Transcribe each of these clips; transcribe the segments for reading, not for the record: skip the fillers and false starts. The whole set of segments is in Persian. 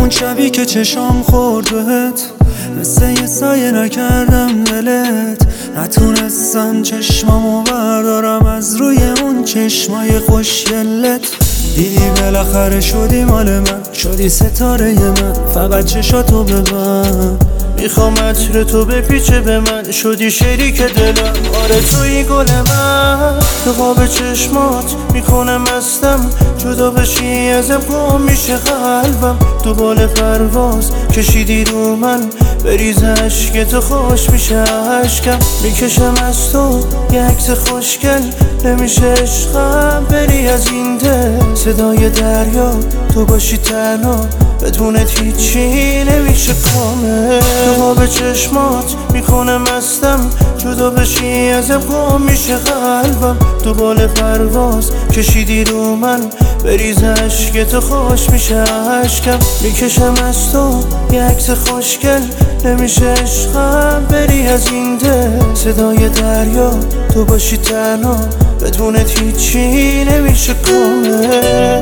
اون شبی که چشام خورد بهت، مثل یه سایه نکردم دلت. نتونستم چشمامو بردارم از روی اون چشمای خوشگلت. دیدی بالاخره شدی مال من، شدی ستاره من، فقط چشاتو ببن. میخوام عطر تو بپیچه به من، شدی شریک دلم. آره توی گل من، تو خواب چشمات میکنه مستم. جدا بشی ازم گم میشه قلبم. تو بال پرواز کشیدی رو من، بریز عشق تو خوش میشه عشقم. میکشم از تو یه عکس خوشگل، نمیشه عشقم بری از این دل. صدای دریا تو باشی تنها، بدونت هیچی نمیشه کامل. تو خواب چشمات میکنه مستم. جدا بشی ازم گم میشه قلبم. تو بال پرواز کشیدی رو من، بریز عشق تو خوش میشه عشقم. میکشم از تو یه عکس خوشگل، نمیشه عشقم بری از این دل. صدای دریا تو باشی تنها، بدونت هیچی نمیشه کامل.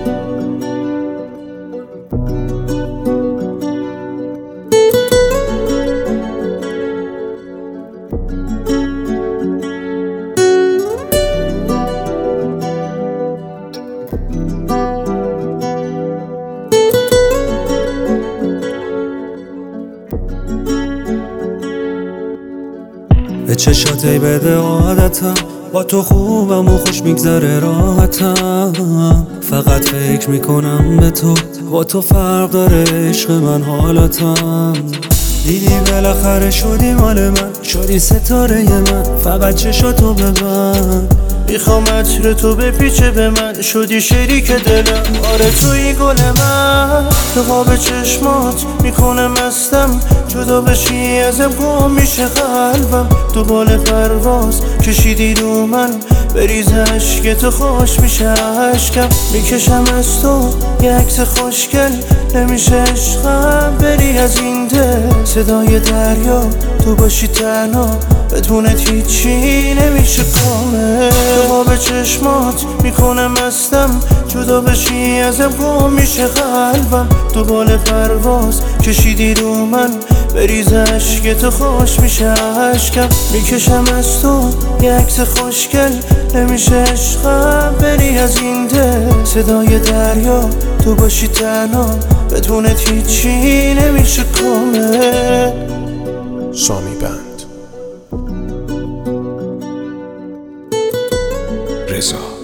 به چشاتی بده عادتم، با تو خوبم و خوش میگذره راحتم. فقط فکر میکنم به تو، با تو فرق داره عشق من حالتم. دیدی بالاخره شدی مال من، شدی ستاره من، فقط چشاتو ببن. میخوام عطر تو بپیچه به من، شدی شریک دلم. آره توی گل من، تو خواب چشمات میکنه مستم. جدا بشی ازم گم میشه قلبم. تو بال پرواز کشیدی رو من، بریز عشق تو خوش میشه عشقم. میکشم از تو یه عکس خوشگل، نمیشه عشقم بری از این دل. صدای دریا تو باشی تنها، بدونت هیچی نمیشه کامل. تو خواب چشمات میکنه مستم. جدا بشی ازم گم میشه قلبم. تو بال پرواز کشیدی رو من، بریز عشق تو خوش میشه عشقم. میکشم از تو یه عکس خوشگل، نمیشه عشقم بری از این دل. صدای دریا تو باشی تنها، بدونت هیچی نمیشه کامل. سامی بند رضا